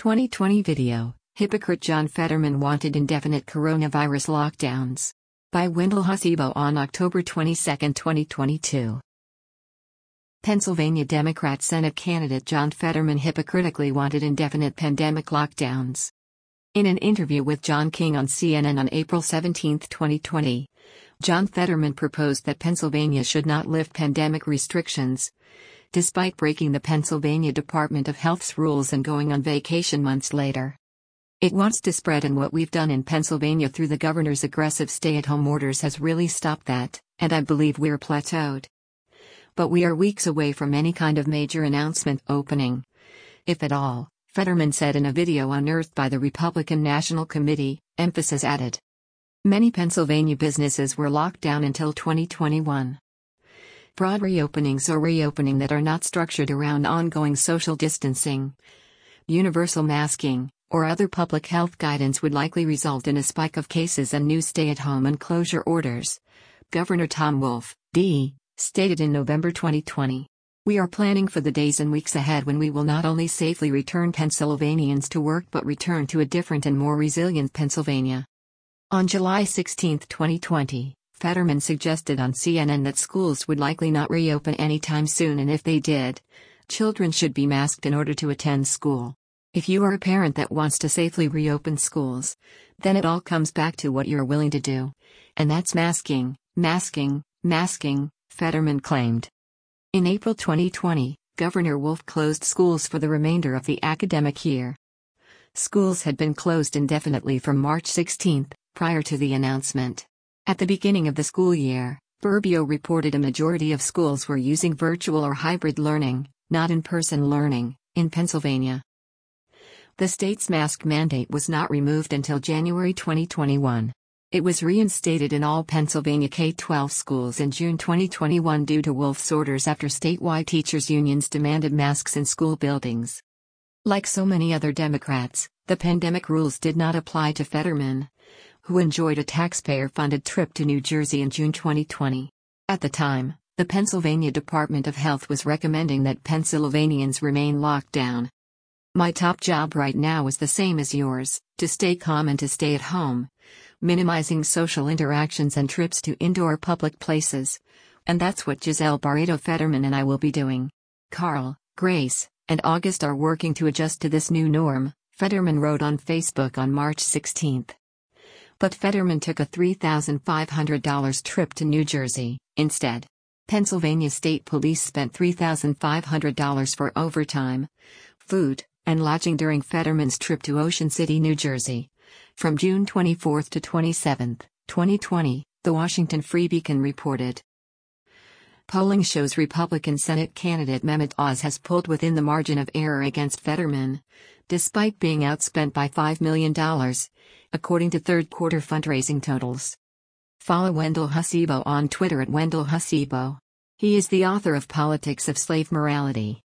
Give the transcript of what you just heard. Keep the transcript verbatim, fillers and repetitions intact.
twenty twenty video, Hypocrite John Fetterman wanted indefinite coronavirus lockdowns. By Wendell Husibo on October twenty-second, twenty twenty-two. Pennsylvania Democrat Senate candidate John Fetterman hypocritically wanted indefinite pandemic lockdowns. In an interview with John King on C N N on April seventeenth, twenty twenty, John Fetterman proposed that Pennsylvania should not lift pandemic restrictions, despite breaking the Pennsylvania Department of Health's rules and going on vacation months later. It wants to spread, and what we've done in Pennsylvania through the governor's aggressive stay-at-home orders has really stopped that, and I believe we're plateaued. But we are weeks away from any kind of major announcement opening, if at all, Fetterman said in a video unearthed by the Republican National Committee, emphasis added. Many Pennsylvania businesses were locked down until twenty twenty-one. Broad reopenings or reopening that are not structured around ongoing social distancing, universal masking, or other public health guidance would likely result in a spike of cases and new stay-at-home and closure orders, Governor Tom Wolf, D, stated in November twenty twenty. We are planning for the days and weeks ahead when we will not only safely return Pennsylvanians to work but return to a different and more resilient Pennsylvania. On July sixteenth, twenty twenty, Fetterman suggested on C N N that schools would likely not reopen anytime soon, and if they did, children should be masked in order to attend school. If you are a parent that wants to safely reopen schools, then it all comes back to what you're willing to do. And that's masking, masking, masking, Fetterman claimed. In April twenty twenty, Governor Wolf closed schools for the remainder of the academic year. Schools had been closed indefinitely from March sixteenth, prior to the announcement. At the beginning of the school year, Burbio reported a majority of schools were using virtual or hybrid learning, not in-person learning, in Pennsylvania. The state's mask mandate was not removed until January twenty twenty-one. It was reinstated in all Pennsylvania K through twelve schools in June twenty twenty-one due to Wolf's orders after statewide teachers' unions demanded masks in school buildings. Like so many other Democrats, the pandemic rules did not apply to Fetterman, who enjoyed a taxpayer-funded trip to New Jersey in June twenty twenty. At the time, the Pennsylvania Department of Health was recommending that Pennsylvanians remain locked down. My top job right now is the same as yours, to stay calm and to stay at home, minimizing social interactions and trips to indoor public places. And that's what Giselle Barreto Fetterman and I will be doing. Carl, Grace, and August are working to adjust to this new norm, Fetterman wrote on Facebook on March sixteenth. But Fetterman took a three thousand five hundred dollars trip to New Jersey, instead. Pennsylvania State Police spent three thousand five hundred dollars for overtime, food, and lodging during Fetterman's trip to Ocean City, New Jersey. From June twenty-fourth to twenty-seventh, twenty twenty, the Washington Free Beacon reported. Polling shows Republican Senate candidate Mehmet Oz has pulled within the margin of error against Fetterman, despite being outspent by five million dollars, according to third-quarter fundraising totals. Follow Wendell Husibo on Twitter at Wendell Husibo. He is the author of Politics of Slave Morality.